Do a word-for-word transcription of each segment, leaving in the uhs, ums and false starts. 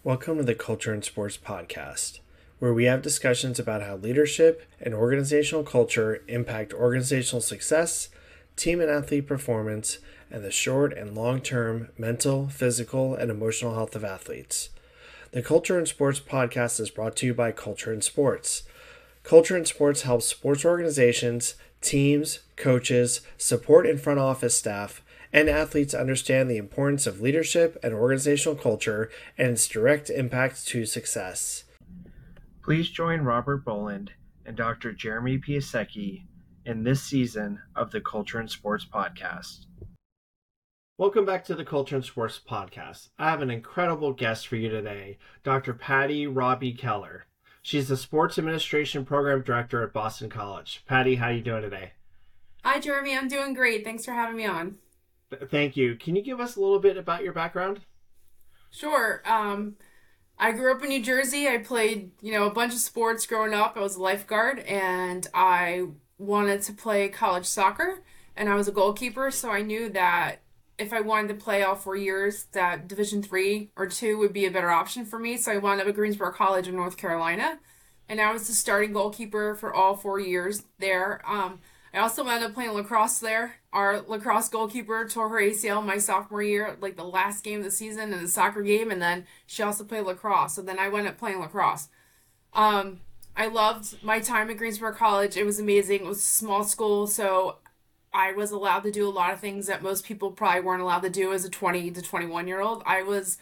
Welcome to the Culture and Sports Podcast, where we have discussions about how leadership and organizational culture impact organizational success, team and athlete performance, and the short and long-term mental, physical, and emotional health of athletes. The Culture and Sports Podcast is brought to you by Culture and Sports. Culture and Sports helps sports organizations, teams, coaches, support and front office staff, and athletes understand the importance of leadership and organizational culture and its direct impact to success. Please join Robert Boland and Doctor Jeremy Piasecki in this season of the Culture and Sports Podcast. Welcome back to the Culture and Sports Podcast. I have an incredible guest for you today, Doctor Patty Robbie Keller. She's the Sports Administration Program Director at Boston College. Patty, how are you doing today? Hi, Jeremy. I'm doing great. Thanks for having me on. Thank you. Can you give us a little bit about your background? Sure. Um, I grew up in New Jersey. I played, you know, a bunch of sports growing up. I was a lifeguard, and I wanted to play college soccer, and I was a goalkeeper, so I knew that if I wanted to play all four years, that Division three or two would be a better option for me. So I wound up at Greensboro College in North Carolina, and I was the starting goalkeeper for all four years there. Um, I also wound up playing lacrosse there. Our lacrosse goalkeeper tore her A C L my sophomore year, like the last game of the season in the soccer game, and then she also played lacrosse. So then I went up playing lacrosse. Um, I loved my time at Greensboro College. It was amazing. It was a small school, so I was allowed to do a lot of things that most people probably weren't allowed to do as a twenty to twenty-one year old. I was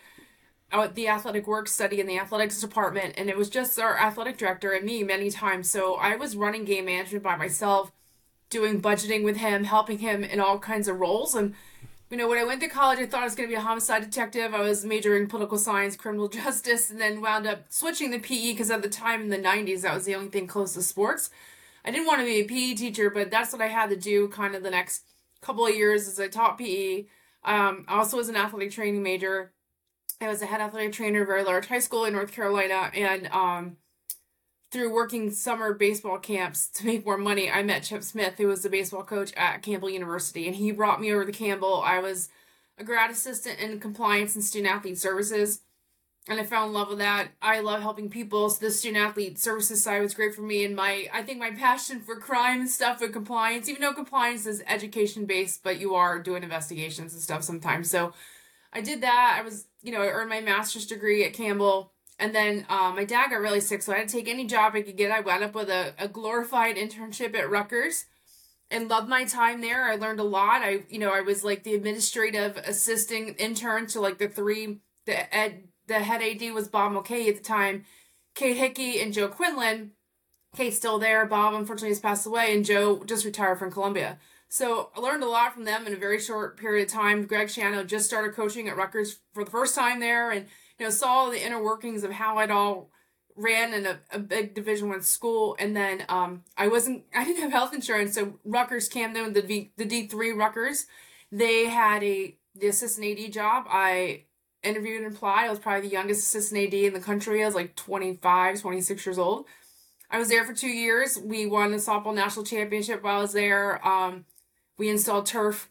at the athletic work study in the athletics department, and it was just our athletic director and me many times. So I was running game management by myself, doing budgeting with him, helping him in all kinds of roles. And, you know, when I went to college, I thought I was going to be a homicide detective. I was majoring in political science, criminal justice, and then wound up switching to P E because at the time in the nineties, that was the only thing close to sports. I didn't want to be a P E teacher, but that's what I had to do kind of the next couple of years as I taught P E. Um, I also was an athletic training major. I was a head athletic trainer at a very large high school in North Carolina, and um, through working summer baseball camps to make more money, I met Chip Smith, who was the baseball coach at Campbell University, and he brought me over to Campbell. I was a grad assistant in compliance and student-athlete services, and I fell in love with that. I love helping people, so the student-athlete services side was great for me, and my I think my passion for crime and stuff with compliance, even though compliance is education-based, but you are doing investigations and stuff sometimes. So I did that. I was, you know, I earned my master's degree at Campbell. And then um, my dad got really sick, so I had to take any job I could get. I wound up with a, a glorified internship at Rutgers and loved my time there. I learned a lot. I, you know, I was like the administrative assistant intern to like the three, the ed, the head A D was Bob Mulcahy at the time, Kate Hickey and Joe Quinlan. Kate's still there. Bob unfortunately has passed away, and Joe just retired from Columbia. So I learned a lot from them in a very short period of time. Greg Schiano just started coaching at Rutgers for the first time there, and you know, saw the inner workings of how it all ran in a, a big Division One school. And then um, I wasn't, I didn't have health insurance. So Rutgers Camden, the V, the D three Rutgers, they had a the assistant A D job. I interviewed and applied. I was probably the youngest assistant A D in the country. I was like twenty-five, twenty-six years old. I was there for two years. We won the softball national championship while I was there. Um, we installed turf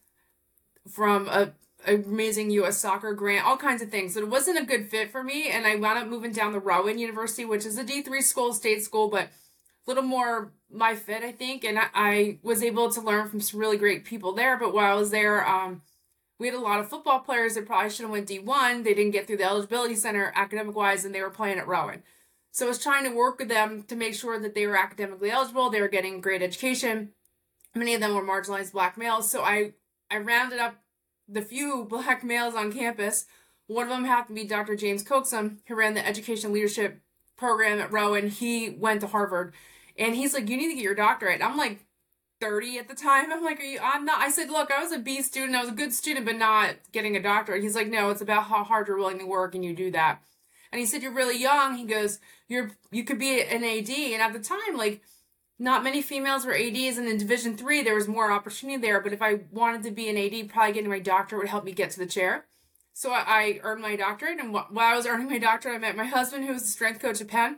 from a amazing U S soccer grant, all kinds of things. So it wasn't a good fit for me, and I wound up moving down to Rowan University, which is a D three school, state school, but a little more my fit, I think. And I, I was able to learn from some really great people there. But while I was there, um, we had a lot of football players that probably should have went D one. They didn't get through the eligibility center academic-wise, and they were playing at Rowan. So I was trying to work with them to make sure that they were academically eligible. They were getting great education. Many of them were marginalized black males. So I, I rounded up the few black males on campus. One of them happened to be Doctor James Coaxum, who ran the education leadership program at Rowan. He went to Harvard, and he's like, you need to get your doctorate. I'm like thirty at the time. I'm like, are you, I'm not. I said, look, I was a B student. I was a good student, but not getting a doctorate. He's like, no, it's about how hard you're willing to work, and you do that. And he said, you're really young. He goes, you're, you could be an A D. And at the time, like, not many females were A Ds, and in Division three, there was more opportunity there. But if I wanted to be an A D, probably getting my doctorate would help me get to the chair. So I, I earned my doctorate, and while I was earning my doctorate, I met my husband, who was the strength coach at Penn.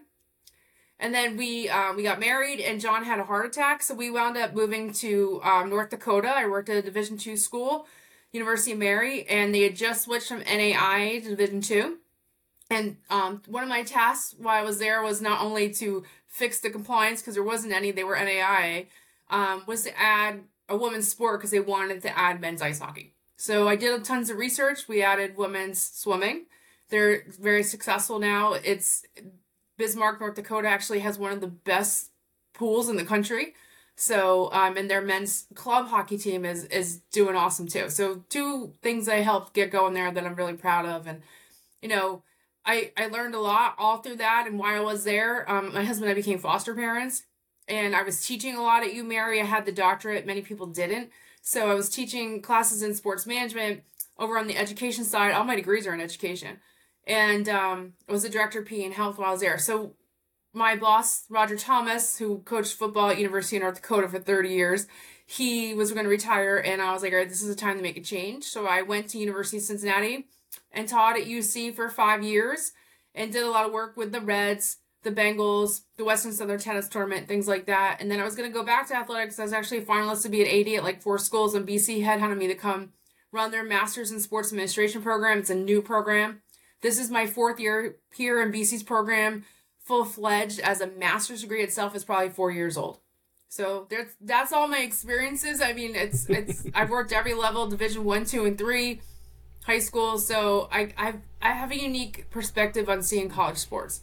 And then we um, we got married, and John had a heart attack, so we wound up moving to um, North Dakota. I worked at a Division two school, University of Mary, and they had just switched from N A I A to Division two. And um, one of my tasks while I was there was not only to fix the compliance, because there wasn't any, they were N A I A, um, was to add a women's sport because they wanted to add men's ice hockey. So I did tons of research. We added women's swimming. They're very successful now. It's Bismarck, North Dakota actually has one of the best pools in the country. So, um, and their men's club hockey team is is doing awesome too. So two things I helped get going there that I'm really proud of. And, you know, I, I learned a lot all through that. And while I was there, um, my husband and I became foster parents. And I was teaching a lot at UMary. I had the doctorate. Many people didn't. So I was teaching classes in sports management over on the education side. All my degrees are in education. And um, I was the director of P E and health while I was there. So my boss, Roger Thomas, who coached football at University of North Dakota for thirty years, he was going to retire. And I was like, all right, this is the time to make a change. So I went to University of Cincinnati and taught at U C for five years and did a lot of work with the Reds, the Bengals, the Western Southern Tennis Tournament, things like that. And then I was going to go back to athletics. I was actually a finalist to be an A D at like four schools, and B C headhunted me to come run their Masters in Sports Administration program. It's a new program. This is my fourth year here in B C's program, full-fledged as a master's degree itself is probably four years old. So there's, that's all my experiences. I mean, it's it's I've worked every level, Division one, two, and three, high school. So I I've, I have a unique perspective on seeing college sports.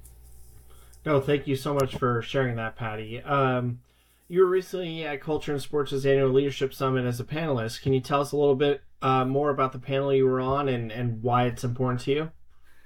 No, thank you so much for sharing that, Patty. Um, you were recently at Culture and Sports' annual Leadership Summit as a panelist. Can you tell us a little bit uh, more about the panel you were on and, and why it's important to you?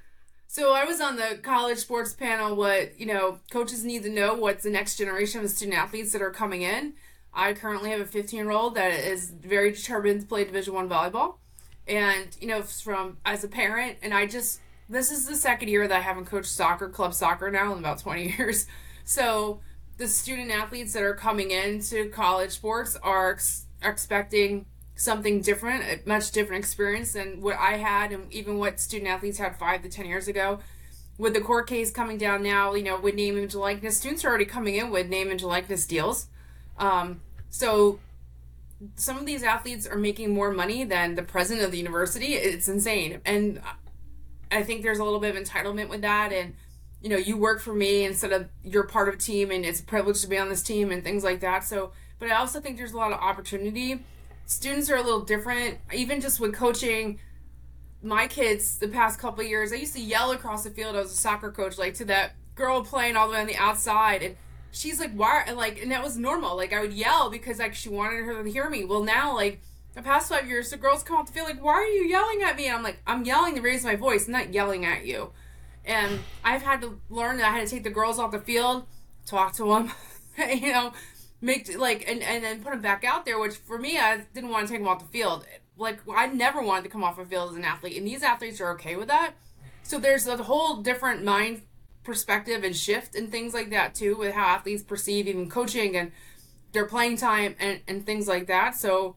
So I was on the college sports panel, what, you know, coaches need to know what's the next generation of student athletes that are coming in. I currently have a fifteen-year-old that is very determined to play Division One volleyball. And, you know, from as a parent, and I just, this is the second year that I haven't coached soccer, club soccer now in about twenty years. So the student athletes that are coming into college sports are, ex- are expecting something different, a much different experience than what I had and even what student athletes had five to ten years ago. With the court case coming down now, you know, with name, image, likeness, students are already coming in with name, image, likeness deals. Um, so some of these athletes are making more money than the president of the university. It's insane. And I think there's a little bit of entitlement with that. And, you know, you work for me instead of you're part of a team and it's a privilege to be on this team and things like that. So, but I also think there's a lot of opportunity. Students are a little different, even just with coaching my kids the past couple of years. I used to yell across the field. I was a soccer coach, like to that girl playing all the way on the outside. And she's like, why? And like, and that was normal. Like I would yell because like she wanted her to hear me. Well, now like the past five years, the girls come off the field like, why are you yelling at me? And I'm like, I'm yelling to raise my voice, not yelling at you. And I've had to learn that I had to take the girls off the field, talk to them, you know, make like and, and then put them back out there, which for me I didn't want to take them off the field. Like I never wanted to come off the field as an athlete, and these athletes are okay with that. So there's a whole different mind perspective and shift and things like that too, with how athletes perceive even coaching and their playing time and, and things like that. So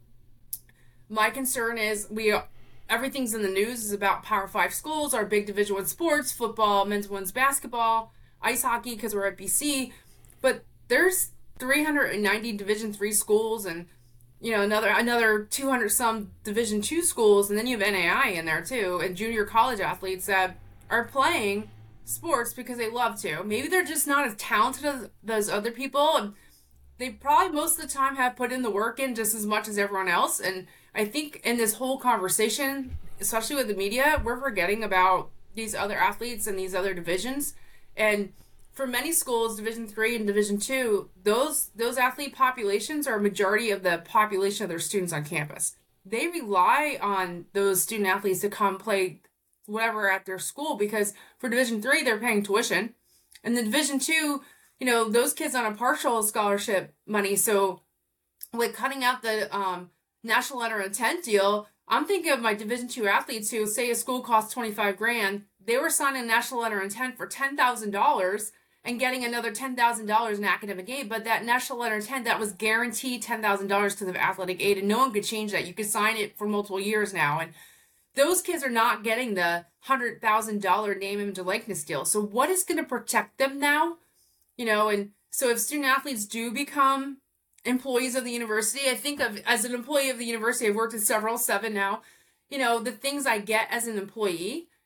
my concern is we everything's in the news is about Power Five schools, our big Division One sports, football, men's and women's basketball, ice hockey because we're at B C, but there's three hundred ninety Division Three schools and, you know, another another two hundred some Division Two schools, and then you have N A I in there too, and junior college athletes that are playing sports because they love to. Maybe they're just not as talented as those other people, and they probably most of the time have put in the work in just as much as everyone else. And I think in this whole conversation, especially with the media, we're forgetting about these other athletes and these other divisions. And for many schools, Division Three and Division Two, those those athlete populations are a majority of the population of their students on campus. They rely on those student athletes to come play whatever at their school, because for Division Three they're paying tuition, and the Division Two, you know, those kids on a partial scholarship money. So, like cutting out the um, national letter of intent deal, I'm thinking of my Division Two athletes who say a school costs twenty-five grand. They were signing a national letter of intent for ten thousand dollars. And getting another ten thousand dollars in academic aid, but that national letter of intent, that was guaranteed ten thousand dollars because of athletic aid, and no one could change that. You could sign it for multiple years now, and those kids are not getting the one hundred thousand dollars name, image, and likeness deal. So what is going to protect them now? You know, and so if student athletes do become employees of the university, I think of, as an employee of the university, I've worked at several, seven now, you know, the things I get as an employee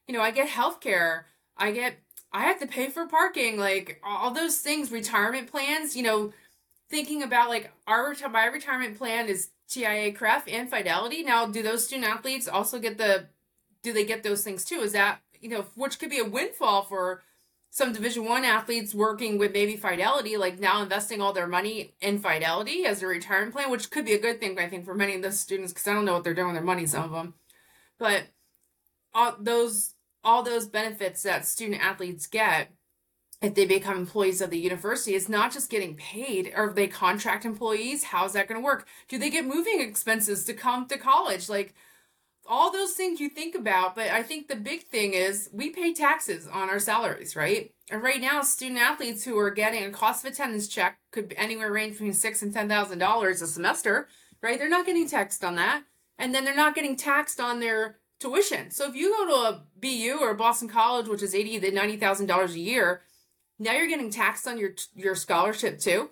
you know, I get healthcare. I get, I have to pay for parking, like all those things, retirement plans, you know, thinking about like our, my retirement plan is T I A, C R E F, and Fidelity. Now, do those student athletes also get the, do they get those things too? Is that, you know, which could be a windfall for some Division One athletes working with maybe Fidelity, like now investing all their money in Fidelity as a retirement plan, which could be a good thing, I think, for many of those students, because I don't know what they're doing with their money, some of them. But all those, all those benefits that student athletes get if they become employees of the university is not just getting paid. Or if they contract employees, how's that going to work? Do they get moving expenses to come to college? Like, all those things you think about, but I think the big thing is we pay taxes on our salaries, right? And right now, student athletes who are getting a cost of attendance check could be anywhere range between six and ten thousand dollars a semester, right? They're not getting taxed on that, and then they're not getting taxed on their tuition. So if you go to a B U or Boston College, which is eighty to ninety thousand dollars a year, now you're getting taxed on your your scholarship too.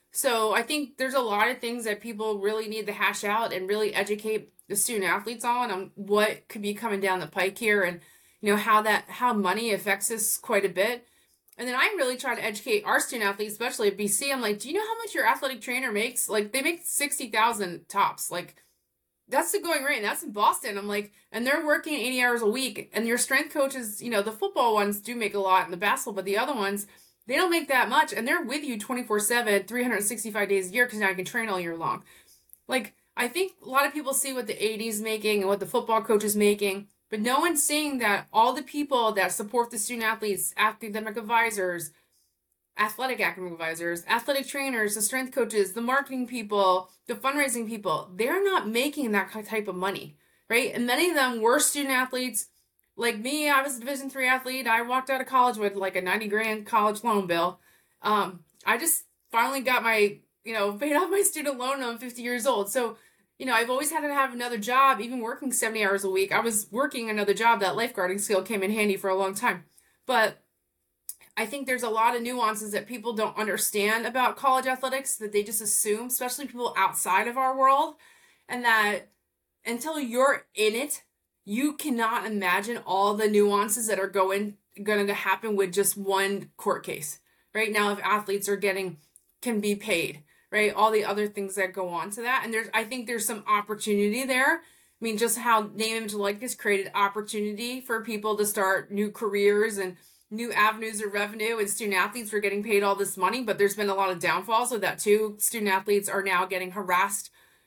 So I think there's a lot of things that people really need to hash out and really educate the student athletes on on what could be coming down the pike here, and you know how that how money affects us quite a bit. And then I'm really trying to educate our student athletes, especially at B C. I'm like, do you know how much your athletic trainer makes? Like, they make sixty thousand tops. Like, that's the going rate, and that's in Boston. I'm like, and they're working eighty hours a week, and your strength coaches, you know, the football ones do make a lot in the basketball, but the other ones, they don't make that much, and they're with you twenty-four seven, three hundred sixty-five days a year, because now you can train all year long. Like, I think a lot of people see what the A D's making and what the football coach is making, but no one's seeing that all the people that support the student athletes, academic advisors, athletic academic advisors, athletic trainers, the strength coaches, the marketing people, the fundraising people, they're not making that type of money, right? And many of them were student athletes. Like me, I was a Division three athlete. I walked out of college with like a ninety grand college loan bill. Um, I just finally got my, you know, paid off my student loan when I'm fifty years old. So, you know, I've always had to have another job, even working seventy hours a week. I was working another job. That lifeguarding skill came in handy for a long time. But I think there's a lot of nuances that people don't understand about college athletics, that they just assume, especially people outside of our world, and that until you're in it, you cannot imagine all the nuances that are going going to happen with just one court case. Right now, if athletes are getting, can be paid, right? All the other things that go on to that. And there's, I think there's some opportunity there. I mean, just how name, image, likeness created opportunity for people to start new careers and new avenues of revenue, and student athletes were getting paid all this money, but there's been a lot of downfalls with that too. Student athletes are now getting harassed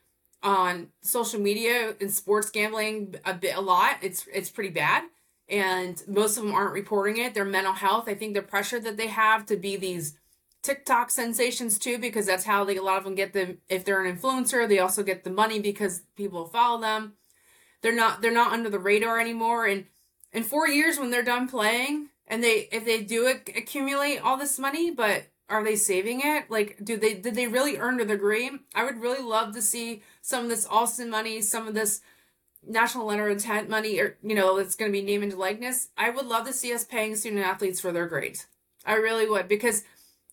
on social media and sports gambling a bit, a lot. It's, it's pretty bad. And most of them aren't reporting it. Their mental health, I think the pressure that they have to be these TikTok sensations too, because that's how they, a lot of them get the, if they're an influencer, they also get the money because people follow them. They're not, they're not under the radar anymore. And in four years when they're done playing, and they, if they do accumulate all this money, but are they saving it? Like, do they, did they really earn their degree? I would really love to see some of this Alston money, some of this national letter of intent money, or, you know, it's going to be name and likeness. I would love to see us paying student athletes for their grades. I really would, because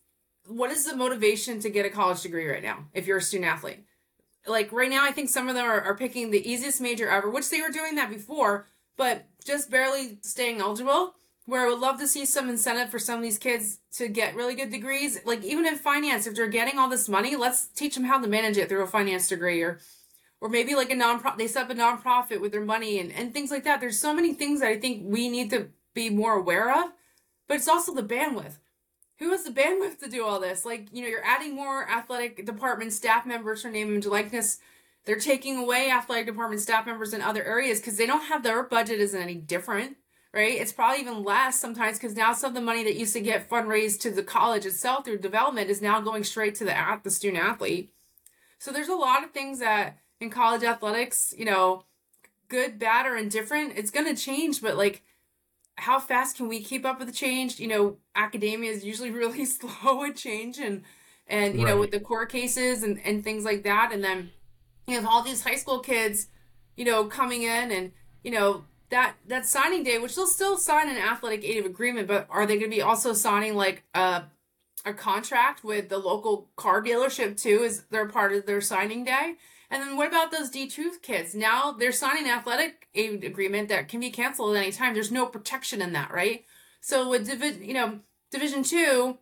what is the motivation to get a college degree right now if you're a student athlete? Like right now, I think some of them are, are picking the easiest major ever, which they were doing that before, but just barely staying eligible. Where I would love to see some incentive for some of these kids to get really good degrees. Like even in finance, if they're getting all this money, let's teach them how to manage it through a finance degree, or or maybe like a non-profit, they set up a nonprofit with their money and, and things like that. There's so many things that I think we need to be more aware of, but it's also the bandwidth. Who has the bandwidth to do all this? Like, you know, you're adding more athletic department staff members for name, image, likeness. They're taking away athletic department staff members in other areas because they don't have, their budget isn't any different. Right? It's probably even less sometimes, because now some of the money that used to get fundraised to the college itself through development is now going straight to the the student athlete. So there's a lot of things that in college athletics, you know, good, bad, or indifferent, it's going to change, but like, how fast can we keep up with the change? You know, academia is usually really slow at change, and, and you right. know, with the court cases and, and things like that. And then you have all these high school kids, you know, coming in and, you know, That that signing day, which they'll still sign an athletic aid of agreement, but are they going to be also signing like a a contract with the local car dealership too? Is they're part of their signing day? And then what about those D two kids? Now they're signing an athletic aid agreement that can be canceled at any time. There's no protection in that, right? So with divi- you know, Division two,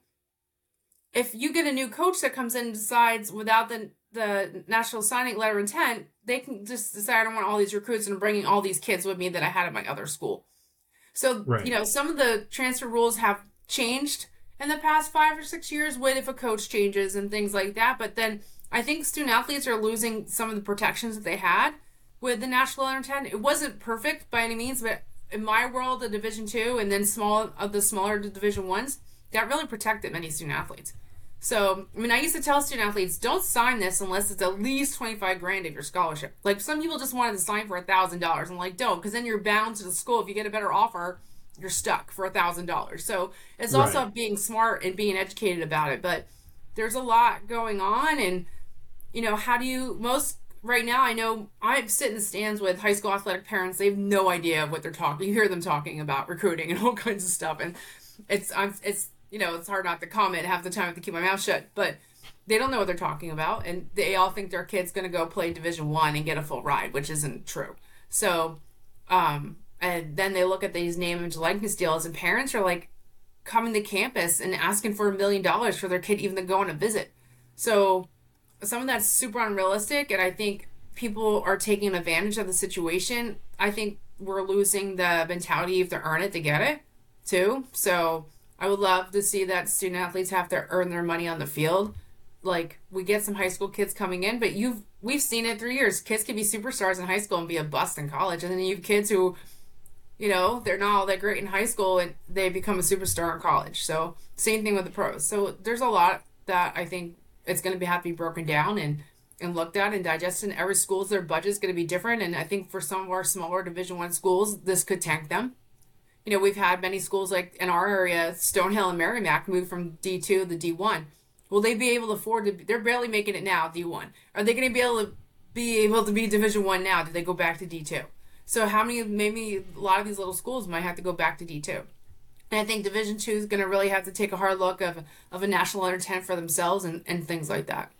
if you get a new coach that comes in and decides without the the national signing letter of intent, they can just decide I don't want all these recruits and I'm bringing all these kids with me that I had at my other school. So, right. you know, some of the transfer rules have changed in the past five or six years with if a coach changes and things like that. But then I think student athletes are losing some of the protections that they had with the national letter of intent. It wasn't perfect by any means, but in my world, the Division two and then small of the smaller Division ones, that really protected many student athletes. So, I mean, I used to tell student athletes, don't sign this unless it's at least twenty-five grand of your scholarship. Like, some people just wanted to sign for one thousand dollars. I'm like, don't, because then you're bound to the school. If you get a better offer, you're stuck for one thousand dollars. So, it's right. also being smart and being educated about it. But there's a lot going on. And, you know, how do you, most, right now, I know I sit in the stands with high school athletic parents. They have no idea what they're talking. You hear them talking about recruiting and all kinds of stuff. And it's, I'm, it's, you know, it's hard not to comment. Half the time I have to keep my mouth shut, but they don't know what they're talking about. And they all think their kid's going to go play Division One and get a full ride, which isn't true. So, um, and then they look at these name, image, likeness deals, and parents are like coming to campus and asking for a million dollars for their kid even to go on a visit. So some of that's super unrealistic. And I think people are taking advantage of the situation. I think we're losing the mentality you have to earn it to get it too. So I would love to see that student athletes have to earn their money on the field. Like, we get some high school kids coming in, but you've we've seen it through years. Kids can be superstars in high school and be a bust in college. And then you have kids who, you know, they're not all that great in high school and they become a superstar in college. So same thing with the pros. So there's a lot that I think it's going to be have to be broken down and, and looked at and digested. And every school's, their budget's going to be different. And I think for some of our smaller Division One schools, this could tank them. You know, we've had many schools like in our area, Stonehill and Merrimack, move from D two to D one. Will they be able to afford to? They're barely making it now, D one. Are they going to be able to be able to be Division One now? Do they go back to D two? So how many? Maybe a lot of these little schools might have to go back to D two. And I think Division Two is going to really have to take a hard look of of a national letter intent for themselves and, and things like that.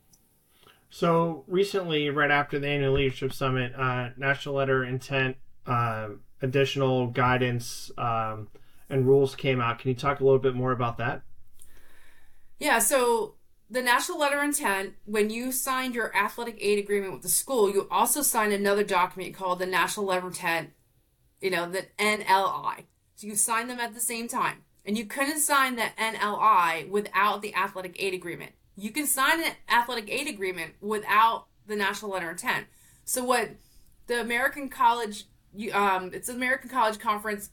So recently, right after the annual leadership summit, uh, national letter intent. Uh, additional guidance um, and rules came out. Can you talk a little bit more about that? Yeah, so the national letter of intent, when you signed your athletic aid agreement with the school, you also signed another document called the national letter of intent, you know, the N L I. So you signed them at the same time. And you couldn't sign the N L I without the athletic aid agreement. You can sign an athletic aid agreement without the national letter of intent. So what the American College You, um, it's an American College Conference,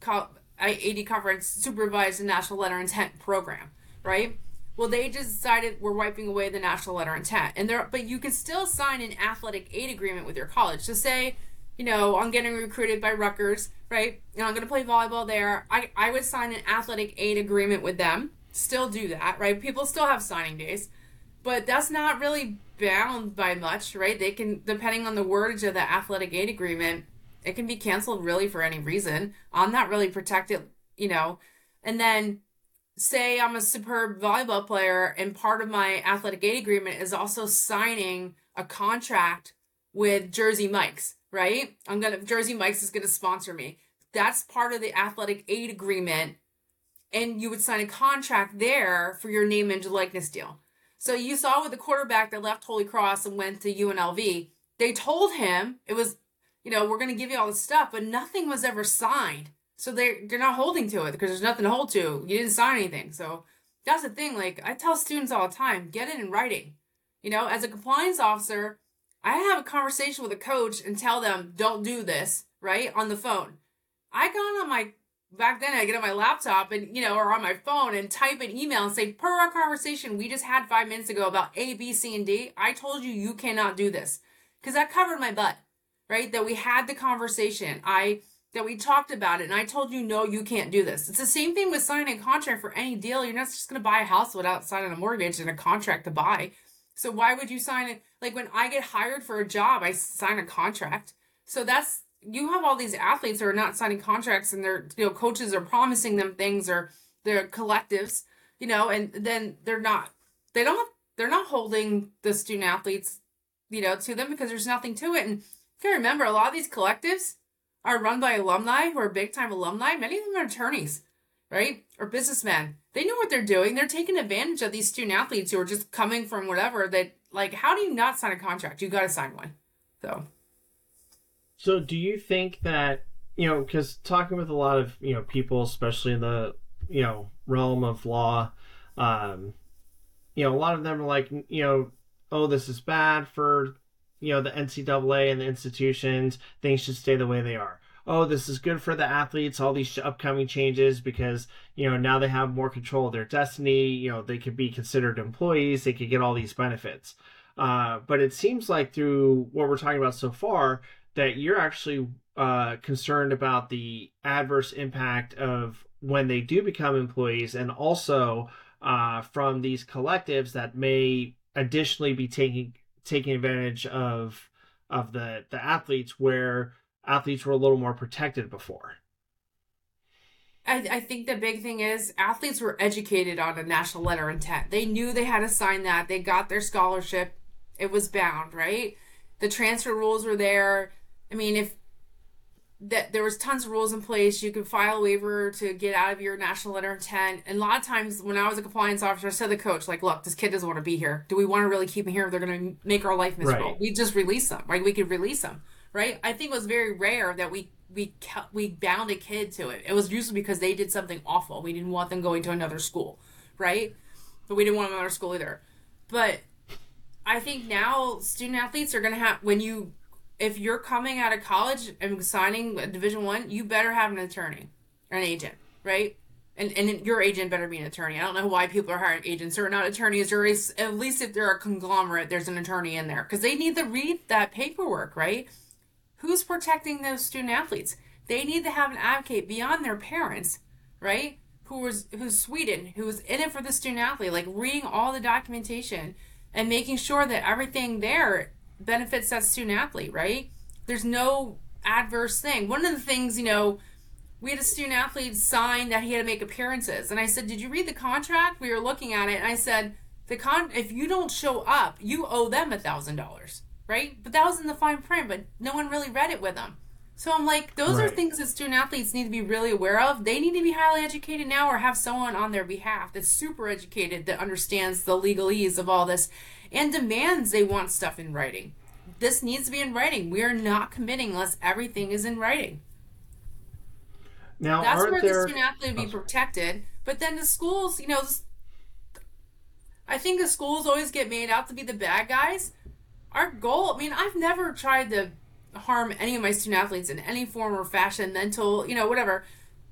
A D Conference supervised the National Letter of Intent program, right? Well, they just decided we're wiping away the National Letter of Intent, and there, but you can still sign an athletic aid agreement with your college. So say, you know, I'm getting recruited by Rutgers, right? And I'm going to play volleyball there. I, I would sign an athletic aid agreement with them. Still do that, right? People still have signing days, but that's not really bound by much, right? They can, depending on the wordage of the athletic aid agreement, it can be canceled really for any reason. I'm not really protected, you know. And then say I'm a superb volleyball player and part of my athletic aid agreement is also signing a contract with Jersey Mike's, right? I'm going to, Jersey Mike's is going to sponsor me. That's part of the athletic aid agreement. And you would sign a contract there for your name and likeness deal. So you saw with the quarterback that left Holy Cross and went to U N L V, they told him it was, you know, we're going to give you all this stuff, but nothing was ever signed. So they're, they're not holding to it because there's nothing to hold to. You didn't sign anything. So that's the thing. Like, I tell students all the time, get it in writing. You know, as a compliance officer, I have a conversation with a coach and tell them, don't do this, right, on the phone. I got on my, back then I get on my laptop and, you know, or on my phone and type an email and say, per our conversation we just had five minutes ago about A, B, C, and D, I told you you cannot do this. Because that covered my butt. Right? That we had the conversation. I, that we talked about it. And I told you, no, you can't do this. It's the same thing with signing a contract for any deal. You're not just going to buy a house without signing a mortgage and a contract to buy. So why would you sign it? Like when I get hired for a job, I sign a contract. So that's, you have all these athletes who are not signing contracts and their, you know, coaches are promising them things or their collectives, you know, and then they're not, they don't, they're not holding the student athletes you know, to them because there's nothing to it. And if you remember, a lot of these collectives are run by alumni who are big time alumni. Many of them are attorneys, right? Or businessmen. They know what they're doing. They're taking advantage of these student athletes who are just coming from whatever that, like, how do you not sign a contract? You got to sign one. So. So do you think that, you know, because talking with a lot of, you know, people, especially in the, you know, realm of law, um, you know, a lot of them are like, you know, oh, this is bad for, you know, the N C double A and the institutions. Things should stay the way they are. Oh, this is good for the athletes, all these upcoming changes because, you know, now they have more control of their destiny. You know, they could be considered employees. They could get all these benefits. Uh, but it seems like through what we're talking about so far that you're actually uh, concerned about the adverse impact of when they do become employees and also uh, from these collectives that may additionally be taking taking advantage of of the, the athletes where athletes were a little more protected before. I, I think the big thing is athletes were educated on a national letter of intent. They knew they had to sign that. They got their scholarship. It was bound, right? The transfer rules were there. I mean, if that there was tons of rules in place, you could file a waiver to get out of your national letter of intent. And a lot of times when I was a compliance officer, I said to the coach, like, look, this kid doesn't want to be here. Do we want to really keep him here if they're going to make our life miserable? Right. We just release them, right? We could release them, right? I think it was very rare that we we we bound a kid to it. It was usually because they did something awful. We didn't want them going to another school, right? But we didn't want them in another school either. But I think now student athletes are going to have, when you, if you're coming out of college and signing a Division One, you better have an attorney or an agent, right? And and your agent better be an attorney. I don't know why people are hiring agents who are not attorneys, or at least if they're a conglomerate, there's an attorney in there because they need to read that paperwork, right? Who's protecting those student athletes? They need to have an advocate beyond their parents, right? Who was who's Sweden, who's in it for the student athlete, like reading all the documentation and making sure that everything there benefits that student athlete, right? There's no adverse thing. One of the things, you know, we had a student athlete sign that he had to make appearances. And I said, did you read the contract? We were looking at it. And I said, the con if you don't show up, you owe them a thousand dollars, right? But that was in the fine print, but no one really read it with them. So I'm like, those right. are things that student athletes need to be really aware of. They need to be highly educated now or have someone on their behalf that's super educated that understands the legalese of all this and demands they want stuff in writing. This needs to be in writing. We are not committing unless everything is in writing. Now, that's where there... the student athlete would be protected. But then the schools, you know, I think the schools always get made out to be the bad guys. Our goal, I mean, I've never tried to harm any of my student athletes in any form or fashion, mental, you know, whatever.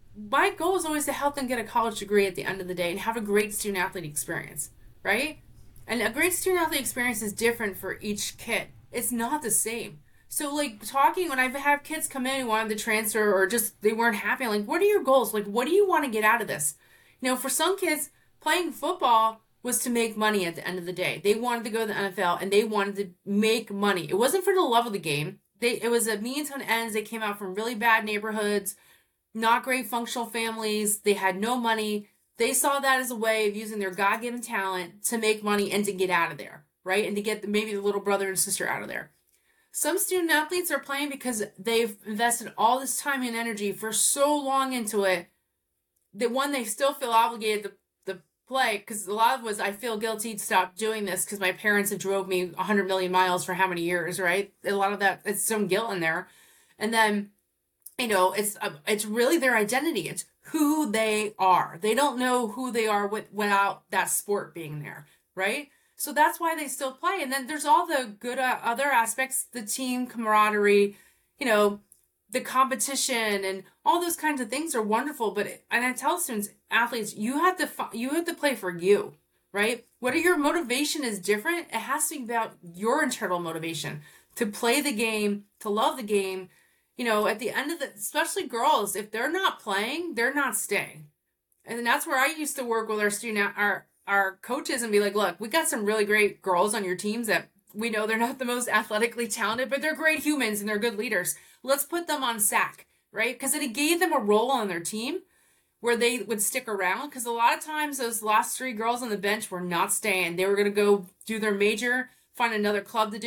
My goal is always to help them get a college degree at the end of the day and have a great student athlete experience, right? And a great student athlete experience is different for each kid. It's not the same. So, like, talking, when I've had kids come in who wanted to transfer or just they weren't happy, I'm like, what are your goals? Like, what do you want to get out of this? You know, for some kids, playing football was to make money at the end of the day. They wanted to go to the N F L and they wanted to make money. It wasn't for the love of the game. They It was a means to an ends. They came out from really bad neighborhoods, not great functional families. They had no money. They saw that as a way of using their God-given talent to make money and to get out of there, right? And to get the, maybe the little brother and sister out of there. Some student athletes are playing because they've invested all this time and energy for so long into it that, one, they still feel obligated to, to play, because a lot of it was, I feel guilty to stop doing this because my parents have drove me one hundred million miles for how many years, right? A lot of that, it's some guilt in there. And then, you know, it's uh, it's really their identity. It's who they are. They don't know who they are with, without that sport being there, right? So that's why they still play. And then there's all the good uh, other aspects, the team camaraderie, you know, the competition and all those kinds of things are wonderful. But, and I tell students, athletes, you have to, you have to play for you, right? Whether your motivation is different, it has to be about your internal motivation to play the game, to love the game. You know, at the end of the, especially girls, if they're not playing, they're not staying. And that's where I used to work with our student, our, our coaches and be like, look, we got some really great girls on your teams that we know they're not the most athletically talented, but they're great humans and they're good leaders. Let's put them on S A C, right? Because it gave them a role on their team where they would stick around. Because a lot of times those last three girls on the bench were not staying. They were going to go do their major, find another club to do,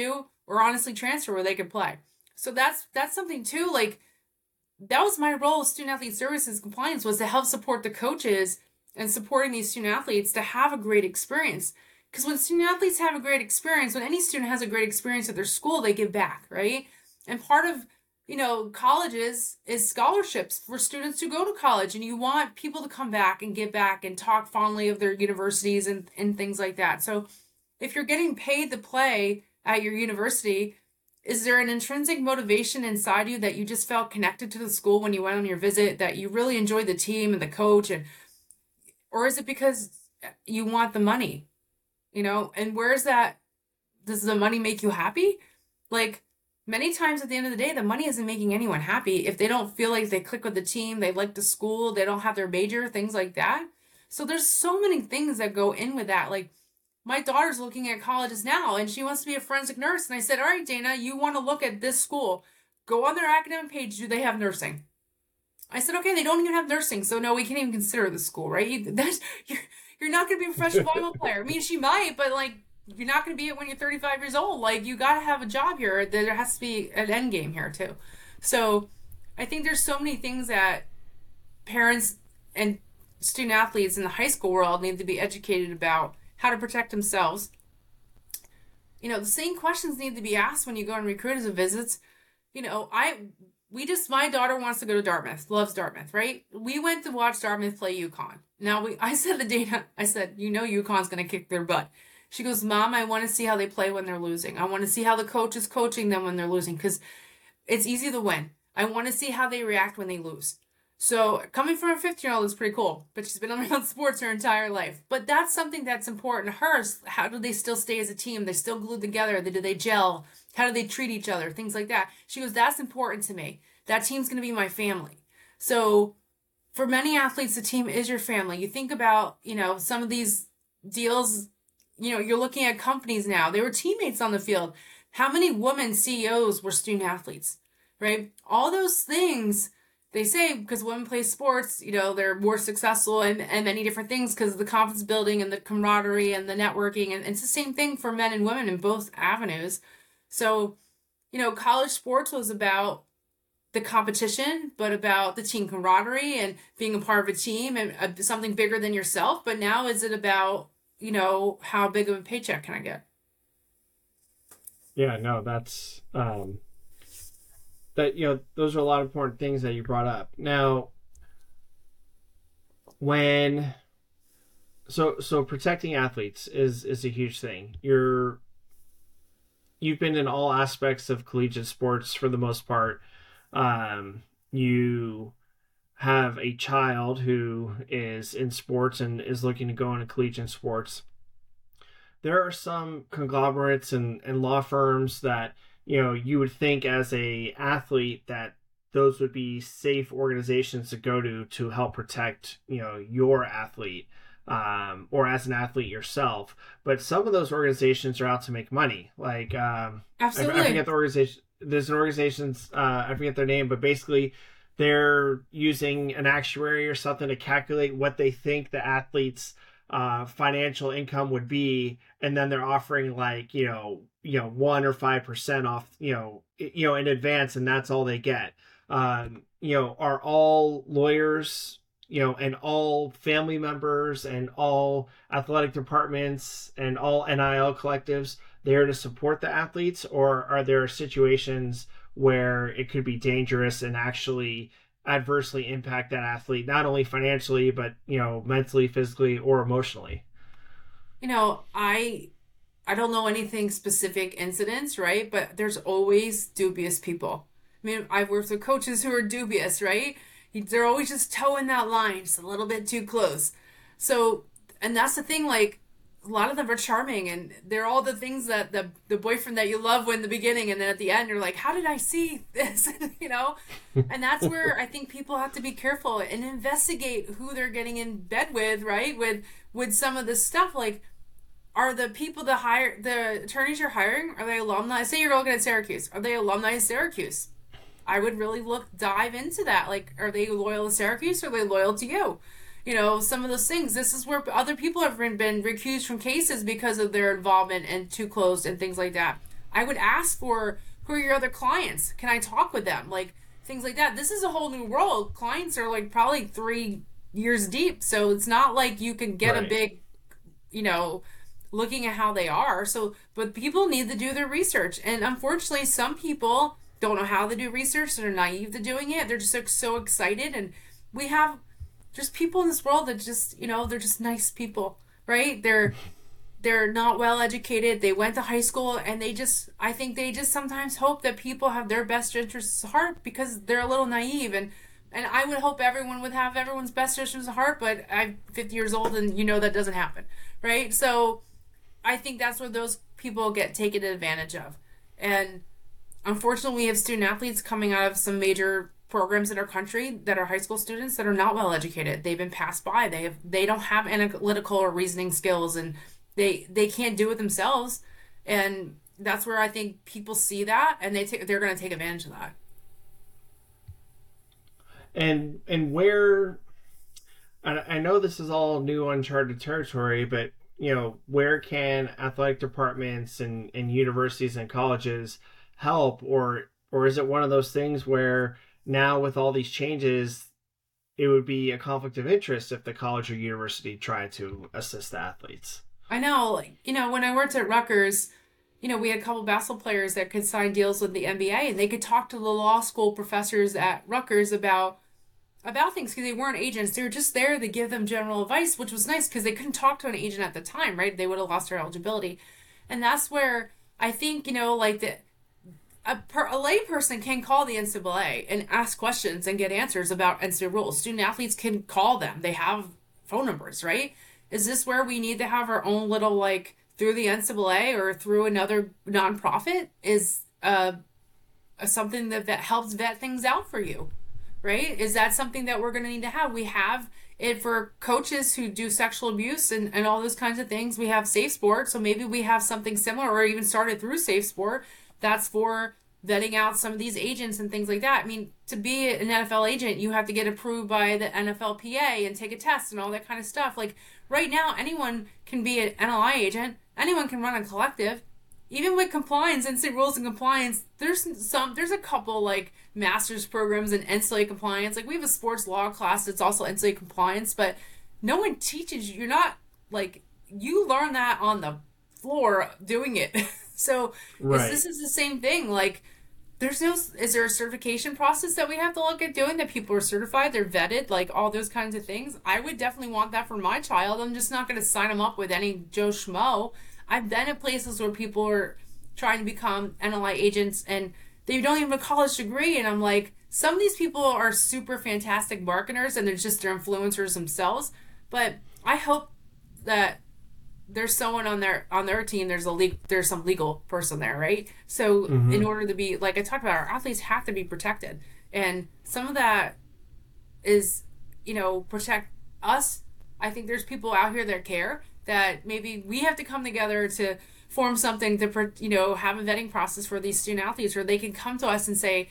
or honestly transfer where they could play. So that's that's something too. Like, that was my role as student athlete services compliance, was to help support the coaches and supporting these student athletes to have a great experience. Because when student athletes have a great experience, when any student has a great experience at their school, they give back, right? And part of, you know, colleges is scholarships for students who go to college, and you want people to come back and give back and talk fondly of their universities and, and things like that. So if you're getting paid to play at your university, is there an intrinsic motivation inside you that you just felt connected to the school when you went on your visit, that you really enjoyed the team and the coach, and or is it because you want the money? You know, and where's that? Does the money make you happy? Like, many times at the end of the day, the money isn't making anyone happy if they don't feel like they click with the team, they like the school, they don't have their major, things like that. So there's so many things that go in with that. Like, my daughter's looking at colleges now, and she wants to be a forensic nurse. And I said, all right, Dana, you want to look at this school. Go on their academic page. Do they have nursing? I said, okay, they don't even have nursing. So no, we can't even consider the school, right? You, that's, you're, you're not going to be a professional volleyball player. I mean, she might, but like, you're not going to be it when you're thirty-five years old. Like, you got to have a job here. There has to be an end game here too. So I think there's so many things that parents and student athletes in the high school world need to be educated about. How to protect themselves. You know, the same questions need to be asked when you go on recruiters and visits. You know, I, we just, my daughter wants to go to Dartmouth, loves Dartmouth, right? We went to watch Dartmouth play UConn. Now, we, I said the data, I said, you know, UConn's going to kick their butt. She goes, Mom, I want to see how they play when they're losing. I want to see how the coach is coaching them when they're losing, because it's easy to win. I want to see how they react when they lose. So coming from a fifteen-year-old is pretty cool, but she's been around sports her entire life. But that's something that's important to her. How do they still stay as a team? They still glued together? Do they gel? How do they treat each other? Things like that. She goes, that's important to me. That team's going to be my family. So for many athletes, the team is your family. You think about, you know, some of these deals, you know, you're looking at companies now. They were teammates on the field. How many women C E Os were student athletes, right? All those things. They say because women play sports, you know, they're more successful and, and many different things because of the confidence building and the camaraderie and the networking. And it's the same thing for men and women in both avenues. So, you know, college sports was about the competition, but about the team camaraderie and being a part of a team and uh, something bigger than yourself. But now is it about, you know, how big of a paycheck can I get? Yeah, no, that's... um that, you know, those are a lot of important things that you brought up. Now, when so so protecting athletes is is a huge thing. You're you've been in all aspects of collegiate sports for the most part. Um, you have a child who is in sports and is looking to go into collegiate sports. There are some conglomerates and, and law firms that, you know, you would think as a athlete that those would be safe organizations to go to to help protect, you know, your athlete um, or as an athlete yourself. But some of those organizations are out to make money. Like, um, Absolutely. I, I forget the organization. There's an organization, uh, I forget their name, but basically they're using an actuary or something to calculate what they think the athletes' uh, financial income would be, and then they're offering like, you know, you know, one or five percent off, you know, you know, in advance, and that's all they get. Um, you know, are all lawyers, you know, and all family members and all athletic departments and all N I L collectives there to support the athletes, or are there situations where it could be dangerous and actually adversely impact that athlete, not only financially, but, you know, mentally, physically, or emotionally? You know, I I don't know anything specific incidents, right? But there's always dubious people. I mean, I've worked with coaches who are dubious, right? They're always just towing that line just a little bit too close. So, and that's the thing, like, a lot of them are charming and they're all the things that the the boyfriend that you love in the beginning, and then at the end you're like, how did I see this? You know? And that's where I think people have to be careful and investigate who they're getting in bed with, right? With with some of this stuff. Like, are the people the hire the attorneys you're hiring, are they alumni? Say you're looking at Syracuse. Are they alumni of Syracuse? I would really look dive into that. Like, are they loyal to Syracuse or are they loyal to you? You know, some of those things. This is where other people have been, been recused from cases because of their involvement and too close and things like that. I would ask for, who are your other clients? Can I talk with them? Like, things like that. This is a whole new world. Clients are like probably three years deep. So it's not like you can get right. a big, you know, looking at how they are. So, but people need to do their research. And unfortunately, some people don't know how to do research. They're naive to doing it. They're just so, so excited. And we have just people in this world that just, you know, they're just nice people, right? They're, they're not well educated. They went to high school and they just, I think they just sometimes hope that people have their best interests at heart because they're a little naive. And, and I would hope everyone would have everyone's best interests at heart, but I'm fifty years old and you know that doesn't happen, right? So I think that's where those people get taken advantage of. And unfortunately, we have student athletes coming out of some major programs in our country that are high school students that are not well educated. They've been passed by. They have, they don't have analytical or reasoning skills, and they they can't do it themselves. And that's where I think people see that, and they take they're going to take advantage of that. And and where, I, I know this is all new uncharted territory, but you know, where can athletic departments and, and universities and colleges help, or or is it one of those things where now with all these changes, it would be a conflict of interest if the college or university tried to assist the athletes? I know, like, you know, when I worked at Rutgers, you know, we had a couple basketball players that could sign deals with the N B A, and they could talk to the law school professors at Rutgers about about things because they weren't agents. They were just there to give them general advice, which was nice because they couldn't talk to an agent at the time, right? They would have lost their eligibility. And that's where I think, you know, like the, a, per, a lay person can call the N C double A and ask questions and get answers about N C double A rules. Student athletes can call them. They have phone numbers, right? Is this where we need to have our own little, like, through the N C double A or through another nonprofit is uh, something that, that helps vet things out for you? Right? Is that something that we're going to need to have? We have it for coaches who do sexual abuse and, and all those kinds of things. We have Safe Sport, so maybe we have something similar or even started through Safe Sport that's for vetting out some of these agents and things like that. I mean, to be an N F L agent, you have to get approved by the N F L P A and take a test and all that kind of stuff. Like, right now, anyone can be an N L I agent. Anyone can run a collective. Even with compliance, N C double A rules and compliance, there's some, there's a couple like master's programs in N C double A compliance. Like, we have a sports law class that's also N C double A compliance, but no one teaches you. You're not like, you learn that on the floor doing it. So right. This is the same thing. Like, there's no, is there a certification process that we have to look at doing that people are certified, they're vetted, like all those kinds of things? I would definitely want that for my child. I'm just not going to sign them up with any Joe Schmo. I've been at places where people are trying to become N L I agents and they don't even have a college degree. And I'm like, some of these people are super fantastic marketers and they're just their influencers themselves. But I hope that there's someone on their on their team, there's a le- there's some legal person there, right? So mm-hmm. in order to be, like I talked about, our athletes have to be protected. And some of that is, you know, protect us. I think there's people out here that care that maybe we have to come together to form something to, you know, have a vetting process for these student athletes where they can come to us and say,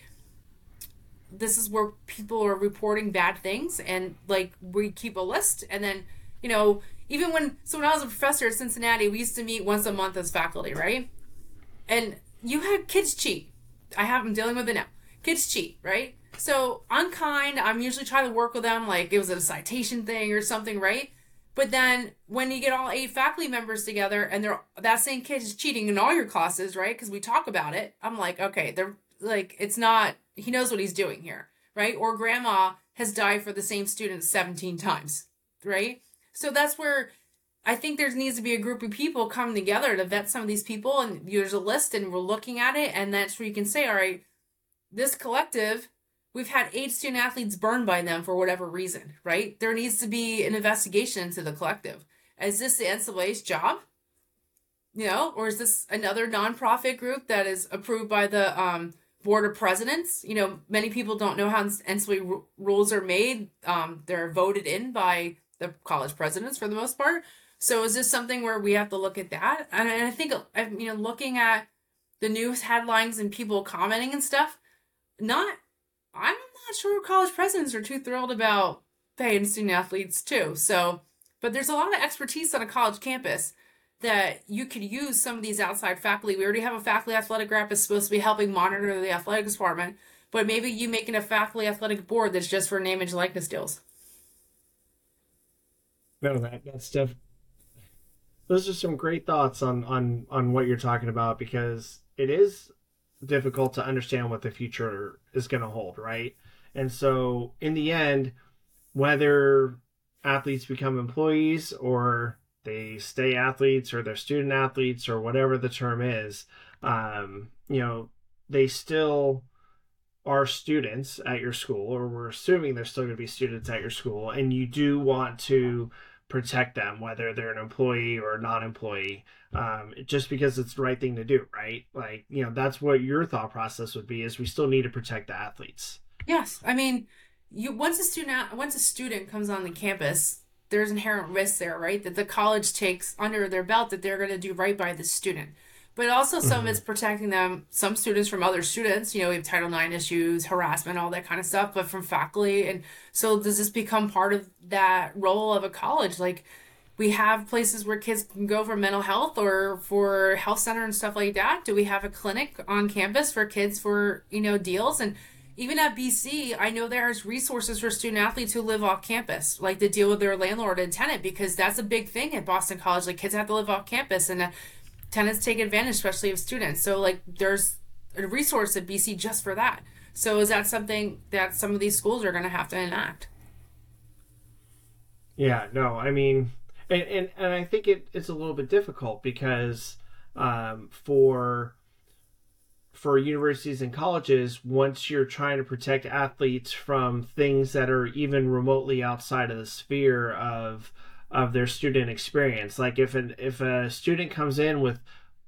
this is where people are reporting bad things, and like we keep a list. And then, you know, even when, so when I was a professor at Cincinnati, we used to meet once a month as faculty, right? And you had kids cheat. I have them dealing with it now. Kids cheat, right? So I'm kind, I'm usually trying to work with them like it was a citation thing or something, right? But then when you get all eight faculty members together and they're that same kid is cheating in all your classes, right? Because we talk about it. I'm like, okay, they're like, it's not, he knows what he's doing here, right? Or grandma has died for the same student seventeen times, right? So that's where I think there needs to be a group of people coming together to vet some of these people. And there's a list and we're looking at it. And that's where you can say, all right, this collective, we've had eight student athletes burned by them for whatever reason, right? There needs to be an investigation into the collective. Is this the N C double A's job? You know, or is this another nonprofit group that is approved by the um, board of presidents? You know, many people don't know how N C double A r- rules are made. Um, they're voted in by the college presidents for the most part. So is this something where we have to look at that? And I think, you know, looking at the news headlines and people commenting and stuff, not, I'm not sure college presidents are too thrilled about paying student athletes too. So, but there's a lot of expertise on a college campus that you could use some of these outside faculty. We already have a faculty athletic rep is supposed to be helping monitor the athletics department, but maybe you making a faculty athletic board that's just for name and likeness deals. No, that that's stuff. Those are some great thoughts on on on what you're talking about, because it is difficult to understand what the future is going to hold, right? And so in the end, whether athletes become employees or they stay athletes or they're student athletes or whatever the term is, um, you know, they still are students at your school, or we're assuming they're still going to be students at your school, and you do want to protect them, whether they're an employee or a non-employee, um, just because it's the right thing to do, right? Like, you know, that's what your thought process would be, is we still need to protect the athletes. Yes. I mean, you once a student once a student comes on the campus, there's inherent risk there, right? That the college takes under their belt that they're going to do right by the student. But also some mm-hmm. of it's protecting them, some students from other students. You know, we have Title nine issues, harassment, all that kind of stuff, but from faculty. And so does this become part of that role of a college? Like, we have places where kids can go for mental health or for health center and stuff like that. Do we have a clinic on campus for kids for, you know, deals? And even at B C, I know there's resources for student athletes who live off campus, like to deal with their landlord and tenant, because that's a big thing at Boston College. Like, kids have to live off campus, and uh, tenants take advantage, especially of students. So, like, there's a resource at B C just for that. So is that something that some of these schools are going to have to enact? Yeah, no, I mean, and, and, and I think it, it's a little bit difficult because um, for... for universities and colleges, once you're trying to protect athletes from things that are even remotely outside of the sphere of of their student experience, like if an if a student comes in with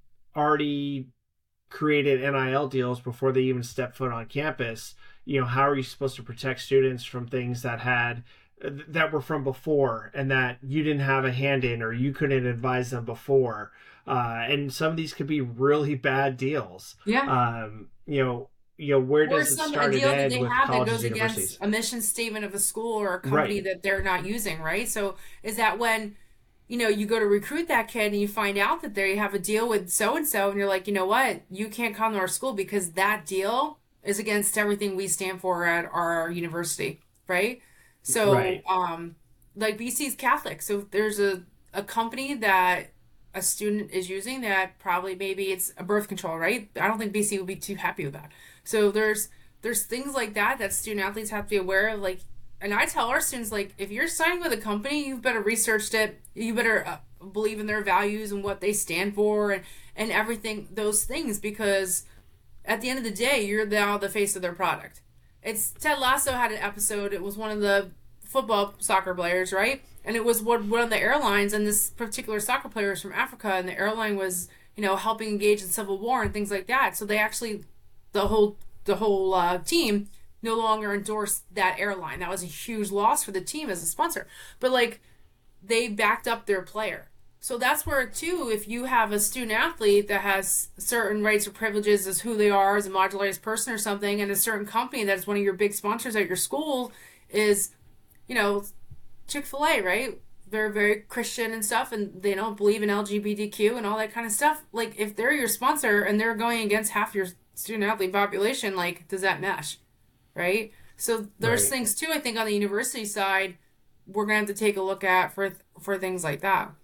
already created N I L deals before they even step foot on campus, you know, how are you supposed to protect students from things that had that were from before and that you didn't have a hand in, or you couldn't advise them before? Uh, and some of these could be really bad deals. Yeah. Um, you know, you know, where does it start and end with colleges and universities? A mission statement of a school or a company right. that they're not using, right? So is that when, you know, you go to recruit that kid and you find out that they have a deal with so-and-so, and you're like, you know what, you can't come to our school because that deal is against everything we stand for at our university, right? So, right. um, like B C's Catholic. So if there's a, a company that a student is using that probably maybe it's a birth control, right? I don't think B C would be too happy with that. So there's there's things like that that student athletes have to be aware of. Like, and I tell our students, like, if you're signing with a company, you've better researched it. You better uh, believe in their values and what they stand for and, and everything, those things, because at the end of the day, you're now the face of their product. It's Ted Lasso had an episode. It was one of the football soccer players, right? And it was one, one of the airlines, and this particular soccer player was from Africa, and the airline was, you know, helping engage in civil war and things like that. So they actually, the whole the whole uh, team no longer endorsed that airline. That was a huge loss for the team as a sponsor. But, like, they backed up their player. So that's where, too, if you have a student athlete that has certain rights or privileges as who they are as a modularized person or something, and a certain company that's one of your big sponsors at your school is, you know, Chick-fil-A, right? They're very Christian and stuff, and they don't believe in L G B T Q and all that kind of stuff. Like, if they're your sponsor and they're going against half your student athlete population, like, does that mesh, right? So there's right. things too, I think, on the university side we're gonna have to take a look at for for things like that.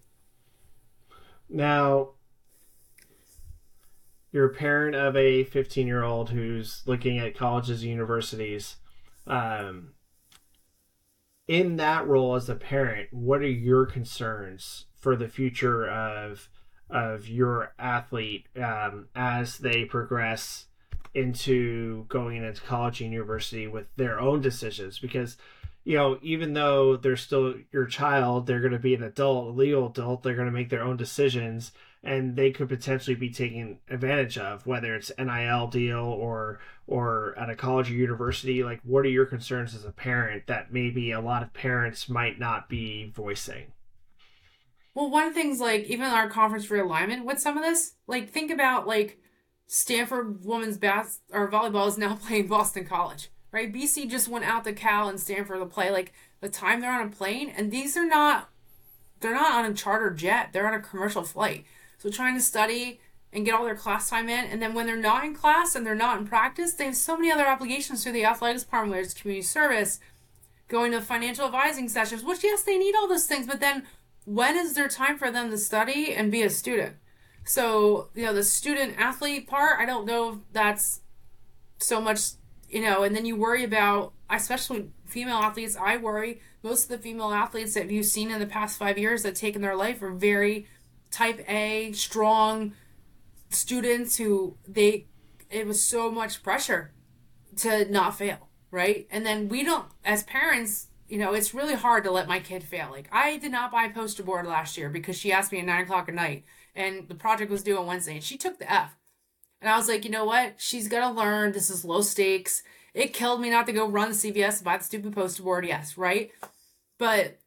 Now, you're a parent of a fifteen year old who's looking at colleges and universities. Um, in that role as a parent, what are your concerns for the future of of your athlete um, as they progress into going into college and university with their own decisions? Because, you know, even though they're still your child, they're going to be an adult, a legal adult. They're going to make their own decisions, and they could potentially be taken advantage of, whether it's N I L deal or or at a college or university. Like, what are your concerns as a parent that maybe a lot of parents might not be voicing? Well, one thing's, like, even our conference realignment with some of this, like, think about, like, Stanford women's bas- or volleyball is now playing Boston College, right? B C just went out to Cal and Stanford to play, like, the time they're on a plane, and these are not they're not on a charter jet, they're on a commercial flight. So trying to study and get all their class time in, and then when they're not in class and they're not in practice, they have so many other obligations through the athletics department, whether it's community service, going to financial advising sessions, which yes, they need all those things, but then when is there time for them to study and be a student? So, you know, the student athlete part, I don't know if that's so much, you know, and then you worry about, especially female athletes, I worry, most of the female athletes that you've seen in the past five years that taken their life are very type A, strong students who they, it was so much pressure to not fail, right? And then we don't, as parents, you know, it's really hard to let my kid fail. Like, I did not buy a poster board last year because she asked me at nine o'clock at night and the project was due on Wednesday and she took the F. And I was like, you know what? She's got to learn. This is low stakes. It killed me not to go run to C V S and buy the stupid poster board. Yes, right? But,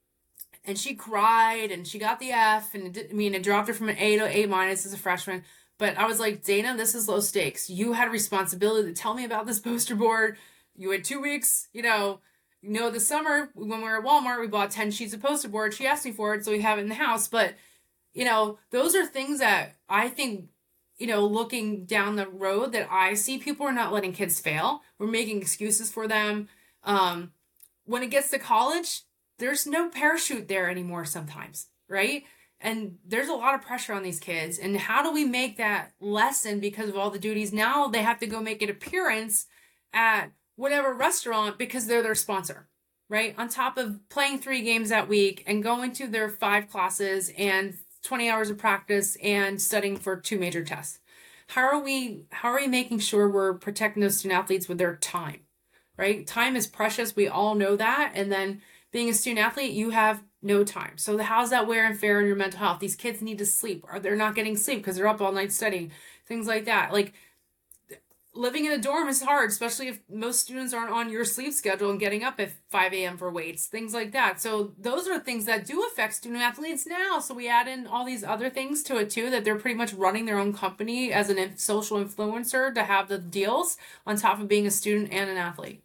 and she cried and she got the F, and it did, I mean, it dropped her from an A to A minus as a freshman. But I was like, Dana, this is low stakes. You had a responsibility to tell me about this poster board. You had two weeks, you know, you know, this summer when we were at Walmart, we bought ten sheets of poster board. She asked me for it, so we have it in the house. But, you know, those are things that I think, you know, looking down the road, that I see people are not letting kids fail. We're making excuses for them. Um, when it gets to college, there's no parachute there anymore sometimes, right? And there's a lot of pressure on these kids. And how do we make that lessen because of all the duties? Now they have to go make an appearance at whatever restaurant because they're their sponsor, right? On top of playing three games that week and going to their five classes and twenty hours of practice and studying for two major tests. How are we, how are we making sure we're protecting those student athletes with their time, right? Time is precious. We all know that. And then being a student athlete, you have no time. So how's that wear and fair on your mental health? These kids need to sleep, or they're not getting sleep because they're up all night studying, things like that. Like, living in a dorm is hard, especially if most students aren't on your sleep schedule and getting up at five a.m. for weights, things like that. So those are things that do affect student athletes now. So we add in all these other things to it too, that they're pretty much running their own company as an social influencer to have the deals on top of being a student and an athlete.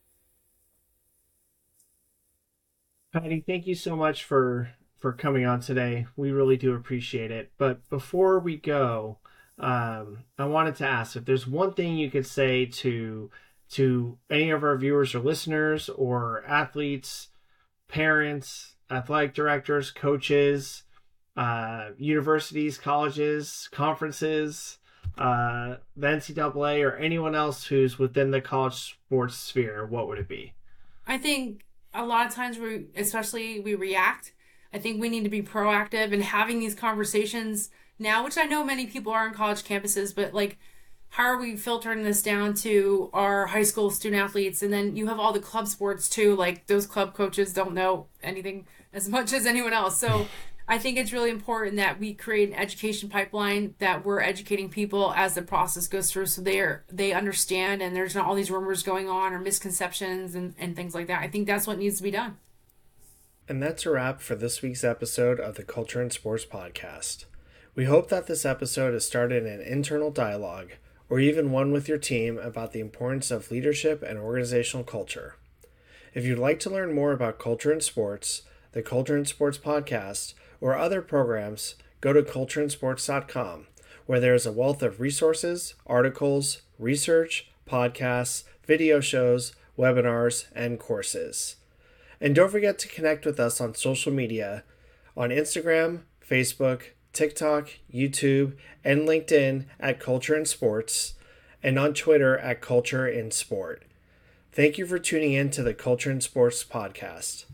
Patty, thank you so much for, for coming on today. We really do appreciate it. But before we go, Um, I wanted to ask if there's one thing you could say to to any of our viewers or listeners or athletes, parents, athletic directors, coaches, uh, universities, colleges, conferences, uh, the N C double A, or anyone else who's within the college sports sphere, what would it be? I think a lot of times we, especially we react. I think we need to be proactive and having these conversations now, which I know many people are on college campuses, but like, how are we filtering this down to our high school student athletes? And then you have all the club sports too. Like, those club coaches don't know anything as much as anyone else. So I think it's really important that we create an education pipeline, that we're educating people as the process goes through, so they're they understand and there's not all these rumors going on or misconceptions and, and things like that. I think that's what needs to be done. And that's a wrap for this week's episode of the Culture in Sports Podcast. We hope that this episode has started an internal dialogue, or even one with your team, about the importance of leadership and organizational culture. If you'd like to learn more about culture in sports, the Culture in Sports Podcast, or other programs, go to culture in sports dot com, where there is a wealth of resources, articles, research, podcasts, video shows, webinars, and courses. And don't forget to connect with us on social media, on Instagram, Facebook, TikTok, YouTube, and LinkedIn at Culture in Sports, and on Twitter at Culture in Sport. Thank you for tuning in to the Culture in Sports Podcast.